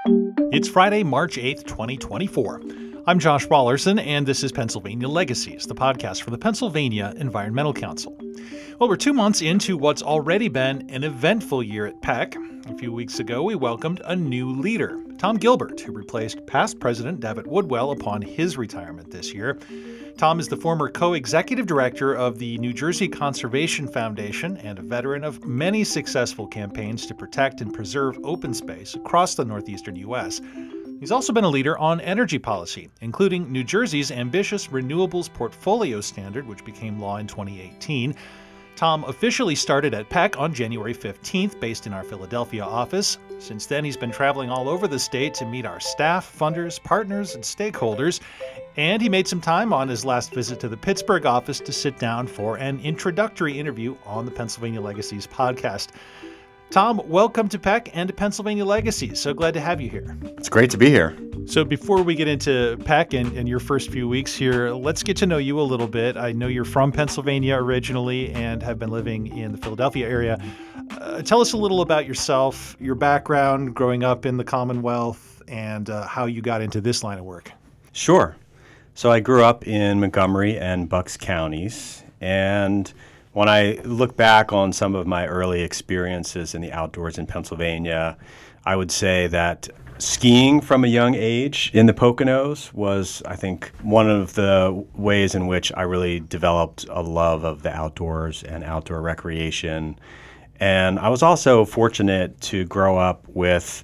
It's Friday, March 8th, 2024. I'm Josh Wallerson, and this is Pennsylvania Legacies, the podcast from the Pennsylvania Environmental Council. Well, we're 2 months into what's already been an eventful year at PEC. A few weeks ago, we welcomed a new leader, Tom Gilbert, who replaced past President Davitt Woodwell upon his retirement this year. Tom is the former co-executive director of the New Jersey Conservation Foundation and a veteran of many successful campaigns to protect and preserve open space across the northeastern U.S. He's also been a leader on energy policy, including New Jersey's ambitious Renewables Portfolio Standard, which became law in 2018. Tom officially started at PEC on January 15th, based in our Philadelphia office. Since then, he's been traveling all over the state to meet our staff, funders, partners, and stakeholders. And he made some time on his last visit to the Pittsburgh office to sit down for an introductory interview on the Pennsylvania Legacies podcast. Tom, welcome to PEC and to Pennsylvania Legacies. So glad to have you here. It's great to be here. So before we get into PEC and your first few weeks here, let's get to know you a little bit. I know you're from Pennsylvania originally and have been living in the Philadelphia area. Tell us a little about yourself, your background growing up in the Commonwealth, and how you got into this line of work. Sure. So I grew up in Montgomery and Bucks counties, and when I look back on some of my early experiences in the outdoors in Pennsylvania, I would say that skiing from a young age in the Poconos was, I think, one of the ways in which I really developed a love of the outdoors and outdoor recreation. And I was also fortunate to grow up with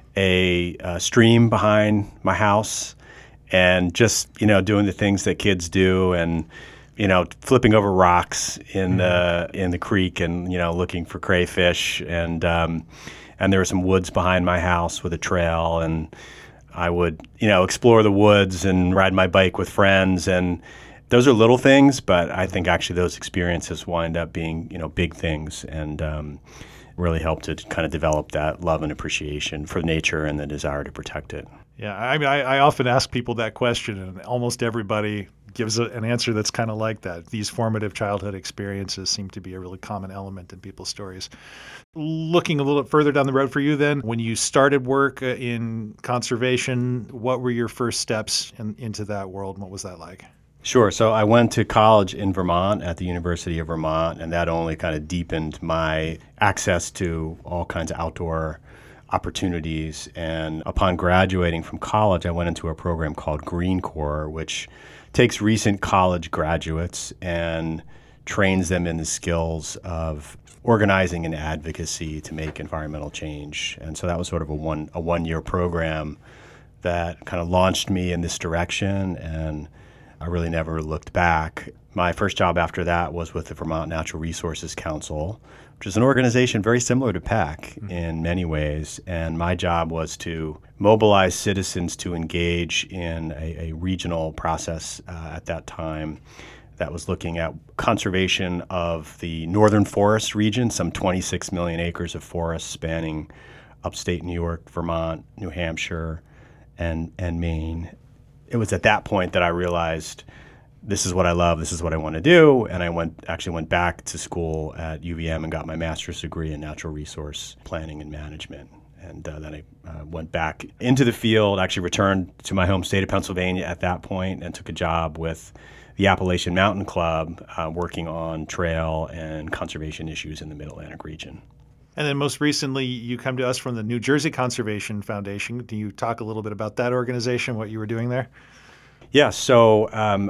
a stream behind my house and just, doing the things that kids do and flipping over rocks in the creek and looking for crayfish and there were some woods behind my house with a trail, and I would explore the woods and ride my bike with friends, and those are little things, but I think actually those experiences wind up being big things and really help to kind of develop that love and appreciation for nature and the desire to protect it. Yeah, I mean, I often ask people that question, and almost everybody gives an answer that's kind of like that. These formative childhood experiences seem to be a really common element in people's stories. Looking a little bit further down the road for you then, when you started work in conservation, what were your first steps into that world, and what was that like? Sure. So I went to college in Vermont at the University of Vermont, and that only kind of deepened my access to all kinds of outdoor opportunities. And upon graduating from college, I went into a program called Green Corps, which takes recent college graduates and trains them in the skills of organizing and advocacy to make environmental change. And so that was sort of a one-year program that kind of launched me in this direction, and I really never looked back. My first job after that was with the Vermont Natural Resources Council, which is an organization very similar to PEC in many ways. And my job was to mobilize citizens to engage in a regional process at that time that was looking at conservation of the northern forest region, some 26 million acres of forest spanning upstate New York, Vermont, New Hampshire, and Maine. It was at that point that I realized this is what I love, this is what I want to do, and I went back to school at UVM and got my master's degree in natural resource planning and management. And then I went back into the field, actually returned to my home state of Pennsylvania at that point and took a job with the Appalachian Mountain Club working on trail and conservation issues in the Mid-Atlantic region. And then most recently, you come to us from the New Jersey Conservation Foundation. Can you talk a little bit about that organization, what you were doing there? Yeah, so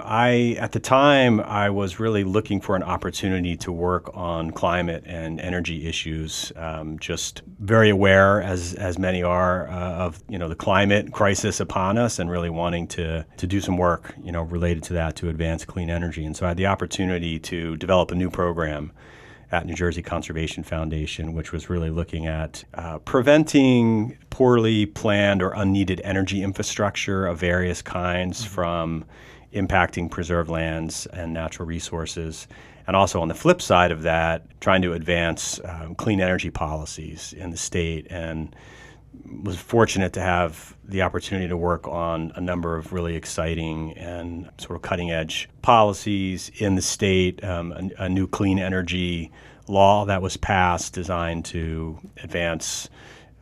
at the time, I was really looking for an opportunity to work on climate and energy issues, just very aware, as many are, of the climate crisis upon us and really wanting to do some work related to that to advance clean energy. And so I had the opportunity to develop a new program at New Jersey Conservation Foundation, which was really looking at preventing poorly planned or unneeded energy infrastructure of various kinds from impacting preserved lands and natural resources. And also on the flip side of that, trying to advance clean energy policies in the state. And was fortunate to have the opportunity to work on a number of really exciting and sort of cutting-edge policies in the state, a new clean energy law that was passed designed to advance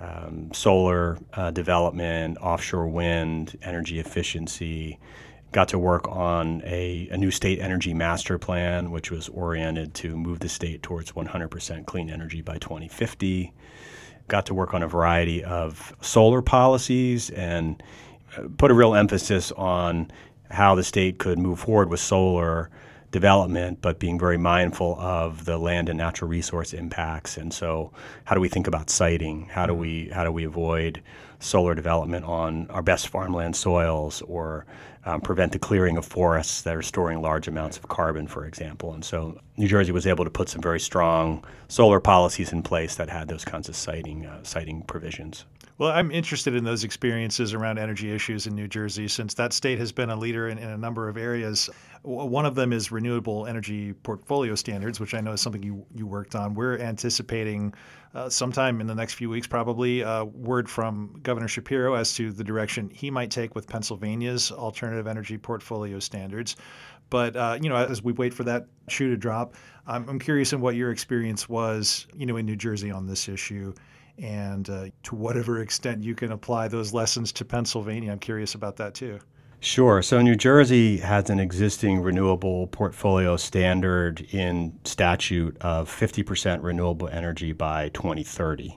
solar development, offshore wind, energy efficiency. Got to work on a new state energy master plan, which was oriented to move the state towards 100% clean energy by 2050. Got to work on a variety of solar policies and put a real emphasis on how the state could move forward with solar development, but being very mindful of the land and natural resource impacts. And so how do we think about siting? How do we avoid solar development on our best farmland soils, or prevent the clearing of forests that are storing large amounts of carbon, for example? And so New Jersey was able to put some very strong solar policies in place that had those kinds of siting provisions. Well, I'm interested in those experiences around energy issues in New Jersey, since that state has been a leader in a number of areas. One of them is renewable energy portfolio standards, which I know is something you worked on. We're anticipating sometime in the next few weeks, probably, word from Governor Shapiro as to the direction he might take with Pennsylvania's alternative energy portfolio standards. But, as we wait for that shoe to drop, I'm curious in what your experience was, in New Jersey on this issue, and to whatever extent you can apply those lessons to Pennsylvania. I'm curious about that too. Sure. So New Jersey has an existing renewable portfolio standard in statute of 50% renewable energy by 2030.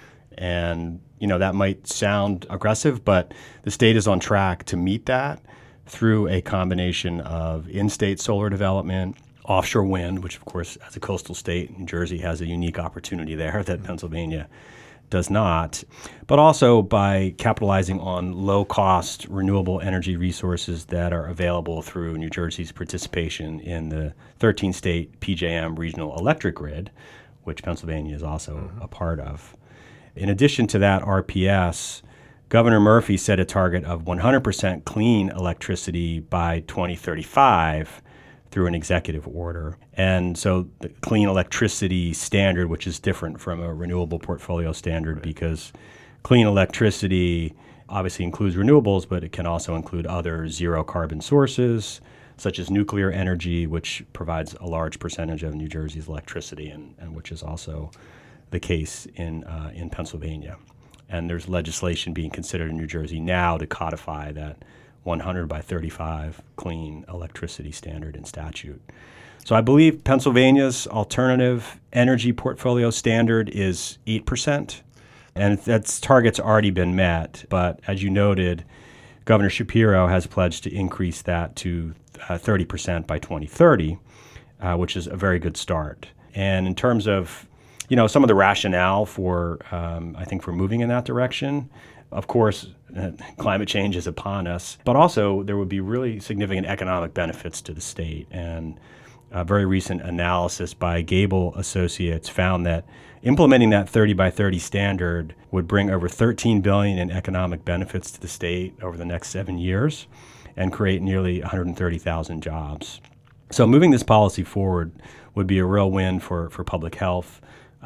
And, that might sound aggressive, but the state is on track to meet that through a combination of in-state solar development, offshore wind, which, of course, as a coastal state, New Jersey has a unique opportunity there that Pennsylvania does not, but also by capitalizing on low-cost renewable energy resources that are available through New Jersey's participation in the 13-state PJM regional electric grid, which Pennsylvania is also a part of. In addition to that RPS, Governor Murphy set a target of 100% clean electricity by 2035 through an executive order. And so the clean electricity standard, which is different from a renewable portfolio standard, because clean electricity obviously includes renewables, but it can also include other zero carbon sources, such as nuclear energy, which provides a large percentage of New Jersey's electricity, and which is also the case in Pennsylvania. And there's legislation being considered in New Jersey now to codify that 100 by 35 clean electricity standard in statute. So I believe Pennsylvania's alternative energy portfolio standard is 8%, and that target's already been met. But as you noted, Governor Shapiro has pledged to increase that to 30% by 2030, which is a very good start. And in terms of some of the rationale for, I think, for moving in that direction, of course, climate change is upon us, but also there would be really significant economic benefits to the state. And a very recent analysis by Gable Associates found that implementing that 30 by 30 standard would bring over $13 billion in economic benefits to the state over the next 7 years and create nearly 130,000 jobs. So moving this policy forward would be a real win for public health,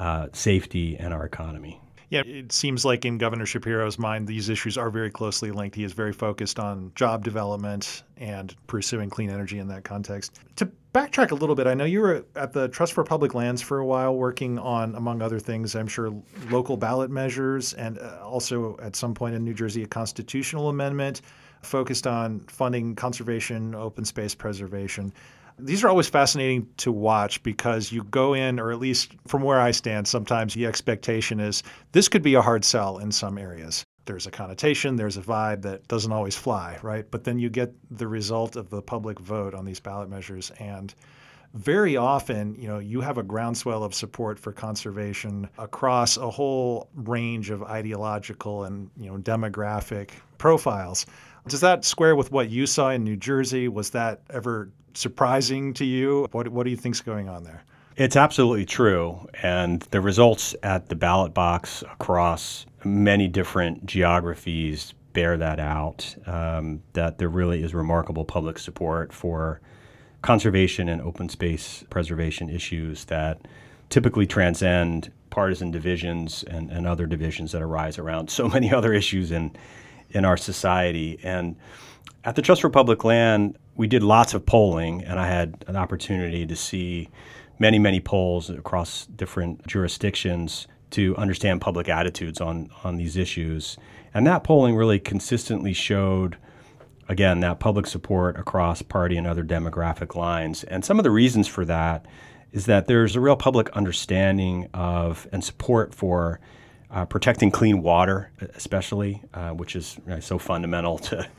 safety, and our economy. Yeah, it seems like in Governor Shapiro's mind, these issues are very closely linked. He is very focused on job development and pursuing clean energy in that context. To backtrack a little bit, I know you were at the Trust for Public Lands for a while working on, among other things, I'm sure, local ballot measures, and also at some point in New Jersey, a constitutional amendment focused on funding conservation, open space preservation. These are always fascinating to watch because you go in, or at least from where I stand, sometimes the expectation is this could be a hard sell in some areas. There's a connotation, there's a vibe that doesn't always fly, right? But then you get the result of the public vote on these ballot measures, and very often, you have a groundswell of support for conservation across a whole range of ideological and, demographic profiles. Does that square with what you saw in New Jersey? Was that ever surprising to you? What do you think's going on there? It's absolutely true. And the results at the ballot box across many different geographies bear that out, that there really is remarkable public support for conservation and open space preservation issues that typically transcend partisan divisions and other divisions that arise around so many other issues in our society. And at the Trust for Public Land, we did lots of polling, and I had an opportunity to see many, many polls across different jurisdictions to understand public attitudes on these issues. And that polling really consistently showed, again, that public support across party and other demographic lines. And some of the reasons for that is that there's a real public understanding of and support for protecting clean water, especially, which is so fundamental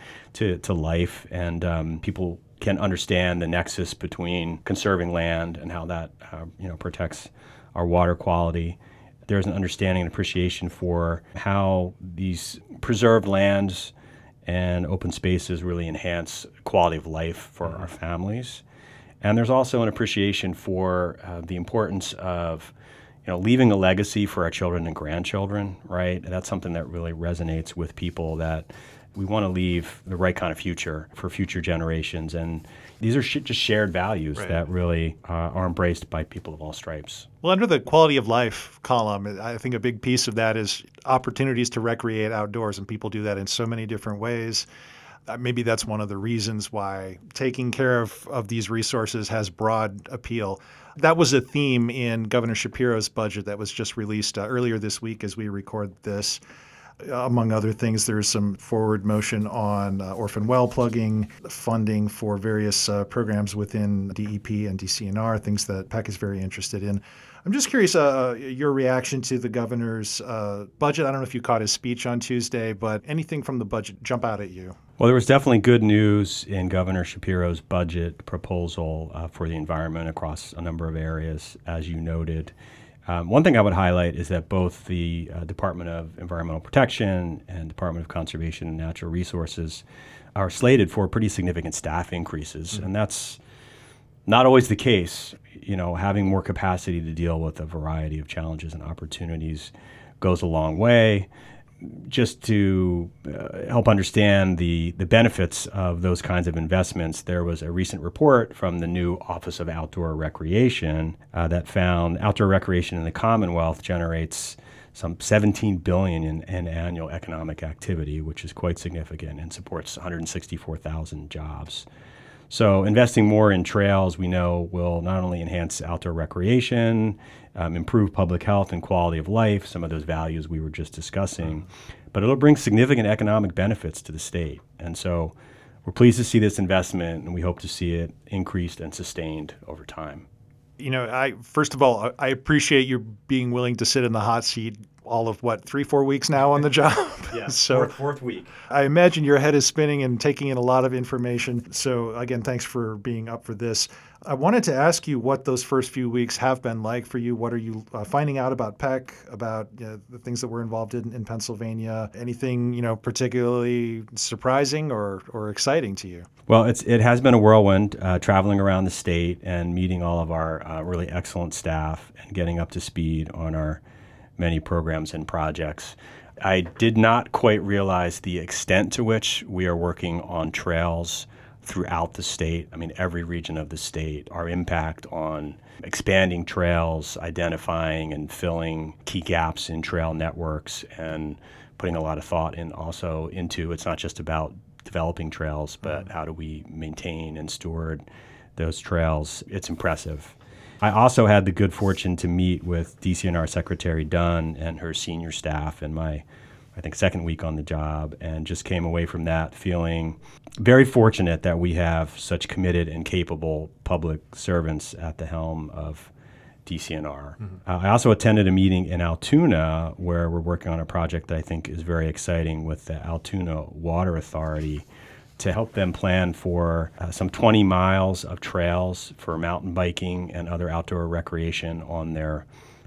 to life. And people can understand the nexus between conserving land and how that protects our water quality. There's an understanding and appreciation for how these preserved lands and open spaces really enhance quality of life for our families. And there's also an appreciation for the importance of leaving a legacy for our children and grandchildren, right? And that's something that really resonates with people, that we want to leave the right kind of future for future generations. And these are just shared values that really are embraced by people of all stripes. Well, under the quality of life column, I think a big piece of that is opportunities to recreate outdoors, and people do that in so many different ways. Maybe that's one of the reasons why taking care of these resources has broad appeal. That was a theme in Governor Shapiro's budget that was just released earlier this week as we record this. Among other things, there's some forward motion on orphan well plugging, funding for various programs within DEP and DCNR, things that PEC is very interested in. I'm just curious your reaction to the governor's budget. I don't know if you caught his speech on Tuesday, but anything from the budget jump out at you? Well, there was definitely good news in Governor Shapiro's budget proposal for the environment across a number of areas, as you noted. One thing I would highlight is that both the Department of Environmental Protection and Department of Conservation and Natural Resources are slated for pretty significant staff increases, and that's not always the case. Having more capacity to deal with a variety of challenges and opportunities goes a long way. Just to help understand the benefits of those kinds of investments, there was a recent report from the new Office of Outdoor Recreation that found outdoor recreation in the Commonwealth generates some $17 billion in annual economic activity, which is quite significant, and supports 164,000 jobs. So investing more in trails, we know, will not only enhance outdoor recreation, improve public health and quality of life, some of those values we were just discussing, but it'll bring significant economic benefits to the state. And so we're pleased to see this investment, and we hope to see it increased and sustained over time. First of all, I appreciate you being willing to sit in the hot seat all of 3-4 weeks now on the job. Yes, so fourth week. I imagine your head is spinning and taking in a lot of information. So again, thanks for being up for this. I wanted to ask you what those first few weeks have been like for you. What are you finding out about PEC, about the things that we're involved in Pennsylvania? Anything particularly surprising or exciting to you? Well, it has been a whirlwind traveling around the state and meeting all of our really excellent staff and getting up to speed on our many programs and projects. I did not quite realize the extent to which we are working on trails throughout the state. I mean, every region of the state, our impact on expanding trails, identifying and filling key gaps in trail networks, and putting a lot of thought into it's not just about developing trails, but how do we maintain and steward those trails. It's impressive. I also had the good fortune to meet with DCNR Secretary Dunn and her senior staff in my, second week on the job, and just came away from that feeling very fortunate that we have such committed and capable public servants at the helm of DCNR. Mm-hmm. I also attended a meeting in Altoona where we're working on a project that I think is very exciting with the Altoona Water Authority to help them plan for some 20 miles of trails for mountain biking and other outdoor recreation on their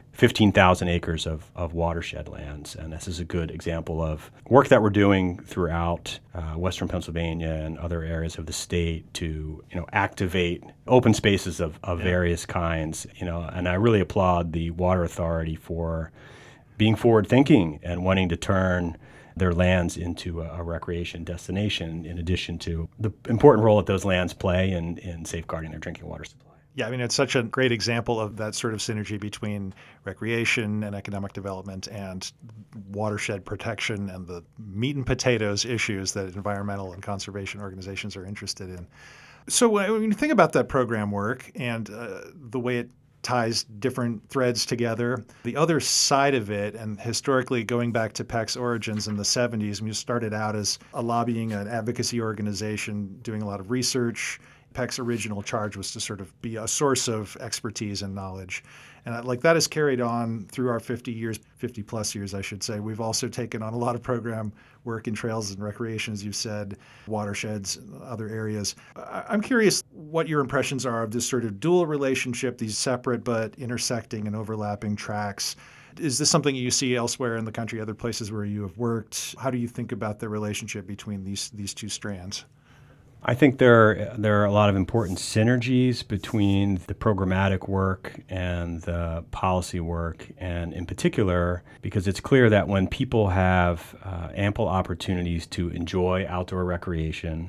15,000 acres of watershed lands. And this is a good example of work that we're doing throughout western Pennsylvania and other areas of the state to activate open spaces of various kinds. And I really applaud the Water Authority for being forward-thinking and wanting to turn their lands into a recreation destination, in addition to the important role that those lands play in safeguarding their drinking water supply. Yeah, it's such a great example of that sort of synergy between recreation and economic development and watershed protection and the meat and potatoes issues that environmental and conservation organizations are interested in. So when you think about that program work and the way it ties different threads together. The other side of it, and historically going back to PEC's origins in the 70s, when you started out as a lobbying and advocacy organization doing a lot of research, PEC's original charge was to sort of be a source of expertise and knowledge. And like that has carried on through our 50 plus years, I should say. We've also taken on a lot of program work in trails and recreation, as you've said, watersheds, other areas. I'm curious what your impressions are of this sort of dual relationship, these separate but intersecting and overlapping tracks. Is this something you see elsewhere in the country, other places where you have worked? How do you think about the relationship between these two strands? I think there are a lot of important synergies between the programmatic work and the policy work, and in particular, because it's clear that when people have ample opportunities to enjoy outdoor recreation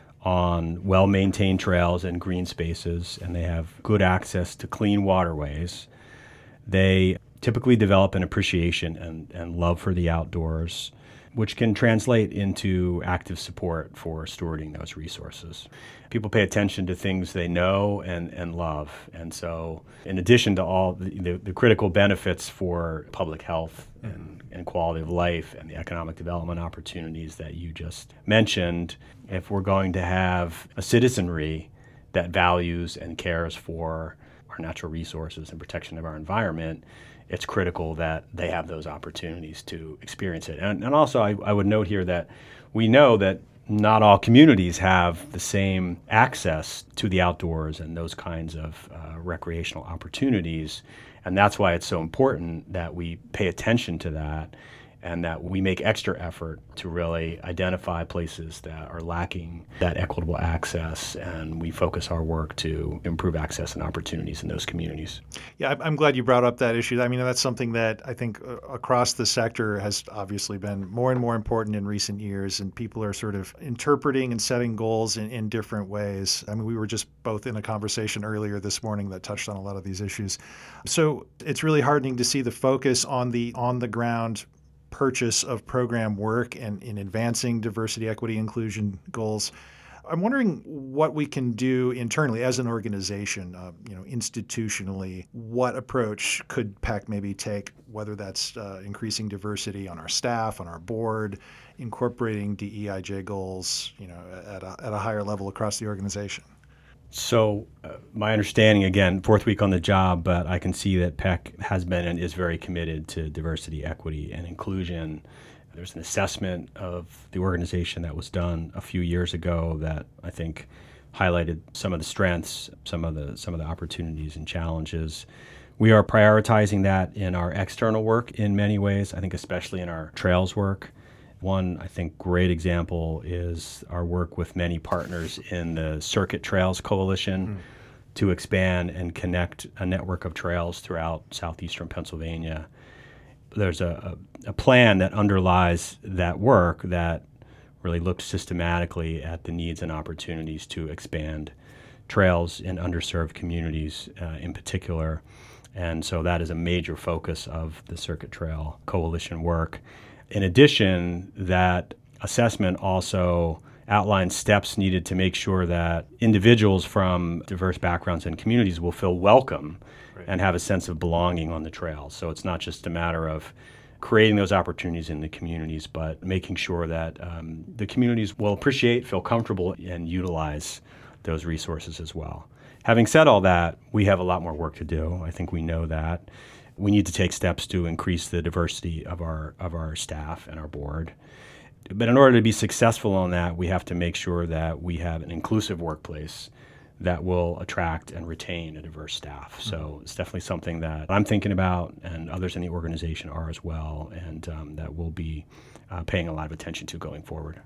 on well-maintained trails and green spaces, and they have good access to clean waterways, they typically develop an appreciation and love for the outdoors, which can translate into active support for stewarding those resources. People pay attention to things they know and love. And so in addition to all the critical benefits for public health and quality of life and the economic development opportunities that you just mentioned, if we're going to have a citizenry that values and cares for our natural resources and protection of our environment, it's critical that they have those opportunities to experience it. And also, I would note here that we know that not all communities have the same access to the outdoors and those kinds of recreational opportunities. And that's why it's so important that we pay attention to that and that we make extra effort to really identify places that are lacking that equitable access, and we focus our work to improve access and opportunities in those communities. Yeah, I'm glad you brought up that issue. I mean, that's something that I think across the sector has obviously been more and more important in recent years, and people are sort of interpreting and setting goals in different ways. I mean, we were just both in a conversation earlier this morning that touched on a lot of these issues. So it's really heartening to see the focus on the on-the-ground purchase of program work and in advancing diversity, equity, inclusion goals. I'm wondering what we can do internally as an organization, institutionally. What approach could PEC maybe take, whether that's increasing diversity on our staff, on our board, incorporating DEIJ goals, at a higher level across the organization? So my understanding, again, fourth week on the job, but I can see that PEC has been and is very committed to diversity, equity, and inclusion. There's an assessment of the organization that was done a few years ago that I think highlighted some of the strengths, some of the opportunities and challenges. We are prioritizing that in our external work in many ways, I think especially in our trails work. One, I think, great example is our work with many partners in the Circuit Trails Coalition to expand and connect a network of trails throughout southeastern Pennsylvania. There's a plan that underlies that work that really looked systematically at the needs and opportunities to expand trails in underserved communities in particular. And so that is a major focus of the Circuit Trail Coalition work. In addition, that assessment also outlines steps needed to make sure that individuals from diverse backgrounds and communities will feel welcome and have a sense of belonging on the trails. So it's not just a matter of creating those opportunities in the communities, but making sure that the communities will appreciate, feel comfortable, and utilize those resources as well. Having said all that, we have a lot more work to do. I think we know that. We need to take steps to increase the diversity of our staff and our board. But in order to be successful on that, we have to make sure that we have an inclusive workplace that will attract and retain a diverse staff. So it's definitely something that I'm thinking about, and others in the organization are as well, and that we'll be paying a lot of attention to going forward.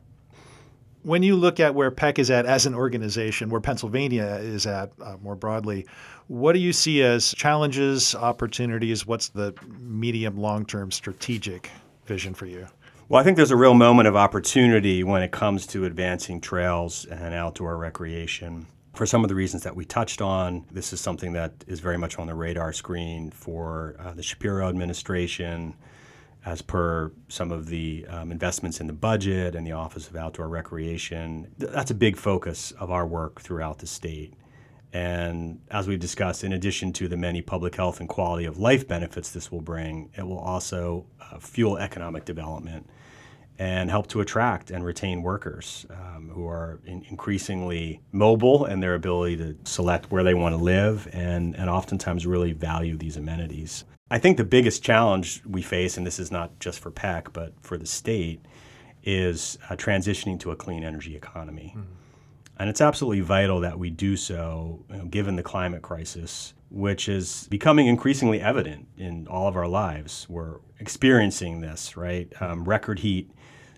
When you look at where PEC is at as an organization, where Pennsylvania is at more broadly, what do you see as challenges, opportunities? What's the medium, long-term strategic vision for you? Well, I think there's a real moment of opportunity when it comes to advancing trails and outdoor recreation. For some of the reasons that we touched on, this is something that is very much on the radar screen for the Shapiro administration, as per some of the investments in the budget and the Office of Outdoor Recreation. That's a big focus of our work throughout the state. And as we've discussed, in addition to the many public health and quality of life benefits this will bring, it will also fuel economic development and help to attract and retain workers who are increasingly mobile in their ability to select where they want to live and oftentimes really value these amenities. I think the biggest challenge we face, and this is not just for PEC, but for the state, is transitioning to a clean energy economy. Mm-hmm. And it's absolutely vital that we do so, given the climate crisis, which is becoming increasingly evident in all of our lives. We're experiencing this, right? Record heat.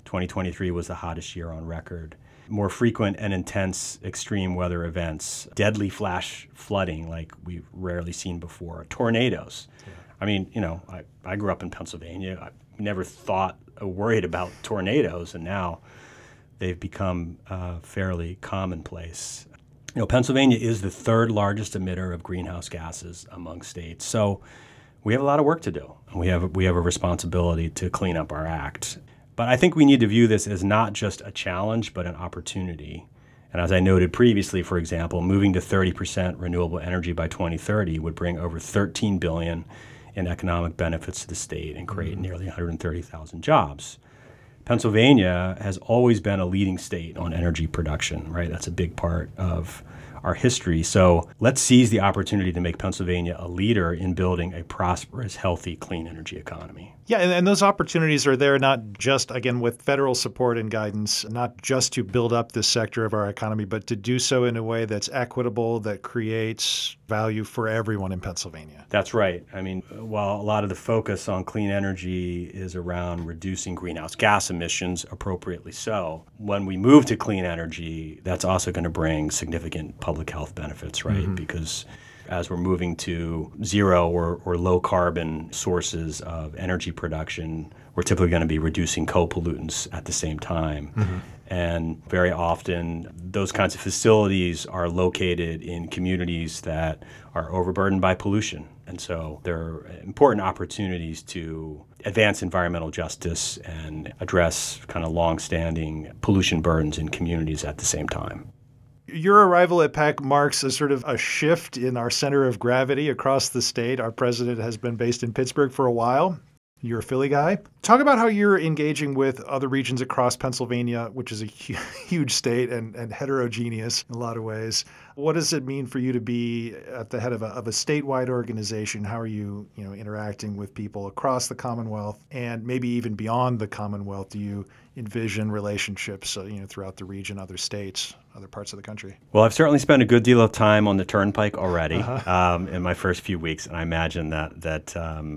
2023 was the hottest year on record. More frequent and intense extreme weather events, deadly flash flooding like we've rarely seen before, tornadoes. Yeah. I mean, I grew up in Pennsylvania. I never thought or worried about tornadoes, and now they've become fairly commonplace. Pennsylvania is the third largest emitter of greenhouse gases among states. So we have a lot of work to do. We have a responsibility to clean up our act. But I think we need to view this as not just a challenge, but an opportunity. And as I noted previously, for example, moving to 30% renewable energy by 2030 would bring over $13 billion in economic benefits to the state and create nearly 130,000 jobs. Pennsylvania has always been a leading state on energy production, right? That's a big part of our history. So let's seize the opportunity to make Pennsylvania a leader in building a prosperous, healthy, clean energy economy. Yeah, and those opportunities are there not just, again, with federal support and guidance, not just to build up this sector of our economy, but to do so in a way that's equitable, that creates value for everyone in Pennsylvania. That's right. I mean, while a lot of the focus on clean energy is around reducing greenhouse gas emissions, appropriately so, when we move to clean energy, that's also going to bring significant public health benefits, right? Mm-hmm. Because as we're moving to zero or low carbon sources of energy production, we're typically going to be reducing co-pollutants at the same time. Mm-hmm. And very often, those kinds of facilities are located in communities that are overburdened by pollution. And so there are important opportunities to advance environmental justice and address kind of longstanding pollution burdens in communities at the same time. Your arrival at PEC marks a sort of a shift in our center of gravity across the state. Our president has been based in Pittsburgh for a while. You're a Philly guy. Talk about how you're engaging with other regions across Pennsylvania, which is a huge state and heterogeneous in a lot of ways. What does it mean for you to be at the head of a statewide organization? How are you, interacting with people across the Commonwealth and maybe even beyond the Commonwealth? Do you envision relationships, throughout the region, other states, other parts of the country? Well, I've certainly spent a good deal of time on the Turnpike already in my first few weeks, and I imagine that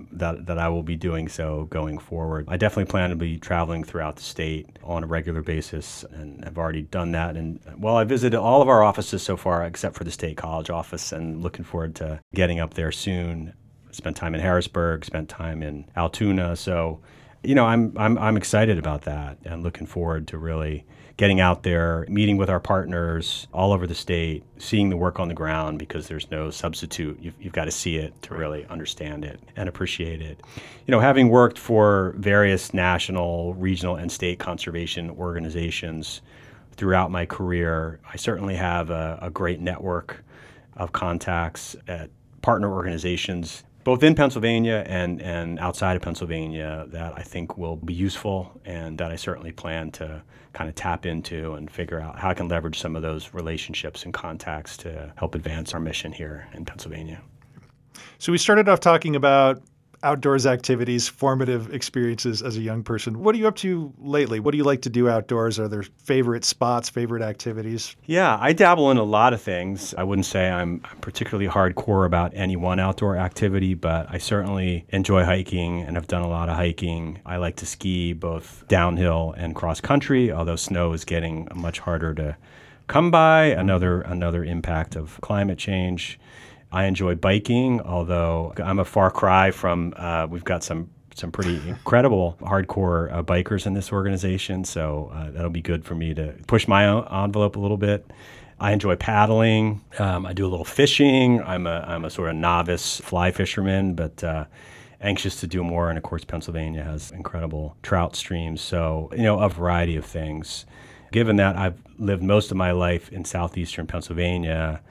I will be doing so going forward. I definitely plan to be traveling throughout the state on a regular basis, and I've already done that. And I visited all of our offices so far, except for the State College office, and looking forward to getting up there soon. Spent time in Harrisburg, spent time in Altoona, so. I'm excited about that and looking forward to really getting out there, meeting with our partners all over the state, seeing the work on the ground, because there's no substitute. You've got to see it to really understand it and appreciate it. Having worked for various national, regional, and state conservation organizations throughout my career, I certainly have a great network of contacts at partner organizations both in Pennsylvania and outside of Pennsylvania that I think will be useful and that I certainly plan to kind of tap into and figure out how I can leverage some of those relationships and contacts to help advance our mission here in Pennsylvania. So we started off talking about outdoors activities, formative experiences as a young person. What are you up to lately? What do you like to do outdoors? Are there favorite spots, favorite activities? Yeah, I dabble in a lot of things. I wouldn't say I'm particularly hardcore about any one outdoor activity, but I certainly enjoy hiking and have done a lot of hiking. I like to ski both downhill and cross country, although snow is getting much harder to come by, another impact of climate change. I enjoy biking, although I'm a far cry from, we've got some pretty incredible hardcore bikers in this organization, so that'll be good for me to push my own envelope a little bit. I enjoy paddling. I do a little fishing. I'm a sort of novice fly fisherman, but anxious to do more. And of course, Pennsylvania has incredible trout streams, so a variety of things. Given that I've lived most of my life in southeastern Pennsylvania,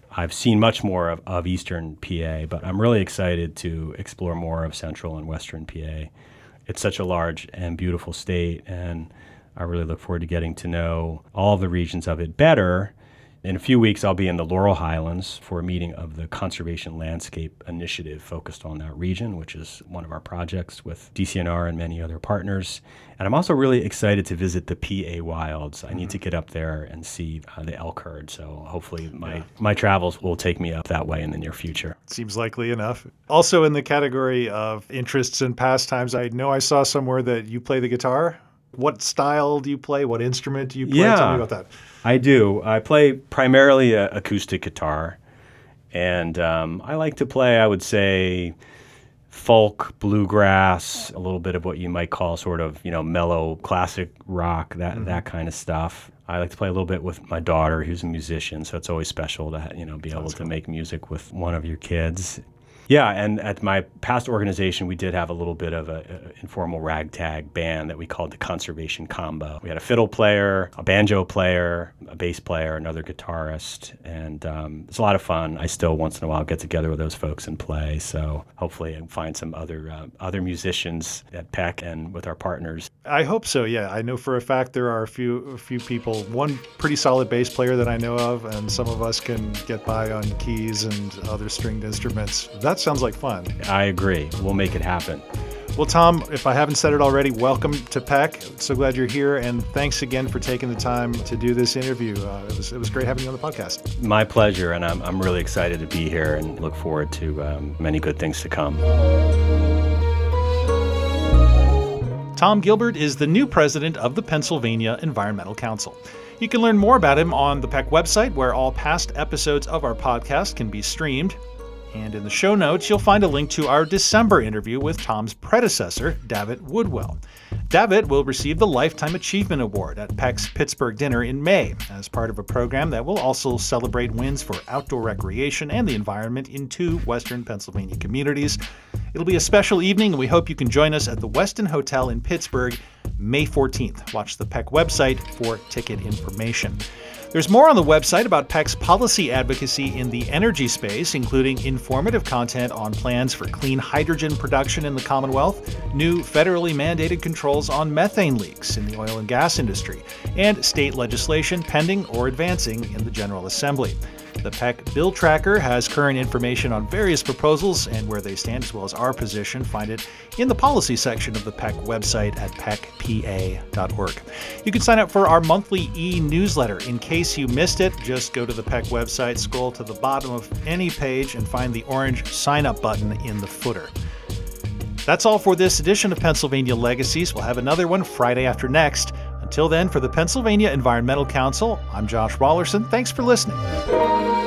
I've seen much more of Eastern PA, but I'm really excited to explore more of Central and Western PA. It's such a large and beautiful state, and I really look forward to getting to know all the regions of it better. In a few weeks, I'll be in the Laurel Highlands for a meeting of the Conservation Landscape Initiative focused on that region, which is one of our projects with DCNR and many other partners. And I'm also really excited to visit the PA Wilds. I need to get up there and see the elk herd. So hopefully my travels will take me up that way in the near future. Seems likely enough. Also in the category of interests and pastimes, I know I saw somewhere that you play the guitar. What style do you play? What instrument do you play? Tell me about that. I do. I play primarily acoustic guitar, and I like to play, I would say, folk, bluegrass, a little bit of what you might call sort of, mellow classic rock, that kind of stuff. I like to play a little bit with my daughter, who's a musician, so it's always special to, be able to make music with one of your kids. Yeah, and at my past organization, we did have a little bit of an informal ragtag band that we called the Conservation Combo. We had a fiddle player, a banjo player, a bass player, another guitarist, and it's a lot of fun. I still once in a while get together with those folks and play, so hopefully I can find some other musicians at PEC and with our partners. I hope so, yeah. I know for a fact there are a few people, one pretty solid bass player that I know of, and some of us can get by on keys and other stringed instruments. That sounds like fun. I agree. We'll make it happen. Well, Tom, if I haven't said it already, welcome to PEC. So glad you're here, and thanks again for taking the time to do this interview. It was great having you on the podcast. My pleasure, and I'm really excited to be here and look forward to many good things to come. Tom Gilbert is the new president of the Pennsylvania Environmental Council. You can learn more about him on the PEC website, where all past episodes of our podcast can be streamed. And in the show notes, you'll find a link to our December interview with Tom's predecessor, Davitt Woodwell. Davitt will receive the Lifetime Achievement Award at PEC's Pittsburgh dinner in May as part of a program that will also celebrate wins for outdoor recreation and the environment in 2 Western Pennsylvania communities. It'll be a special evening, and we hope you can join us at the Westin Hotel in Pittsburgh, May 14th. Watch the PEC website for ticket information. There's more on the website about PEC's policy advocacy in the energy space, including informative content on plans for clean hydrogen production in the Commonwealth, new federally mandated controls on methane leaks in the oil and gas industry, and state legislation pending or advancing in the General Assembly. The PEC Bill Tracker has current information on various proposals and where they stand, as well as our position. Find it in the policy section of the PEC website at pecpa.org. You can sign up for our monthly e-newsletter. In case you missed it, just go to the PEC website, scroll to the bottom of any page, and find the orange sign-up button in the footer. That's all for this edition of Pennsylvania Legacies. We'll have another one Friday after next. Until then, for the Pennsylvania Environmental Council, I'm Josh Wallerson. Thanks for listening.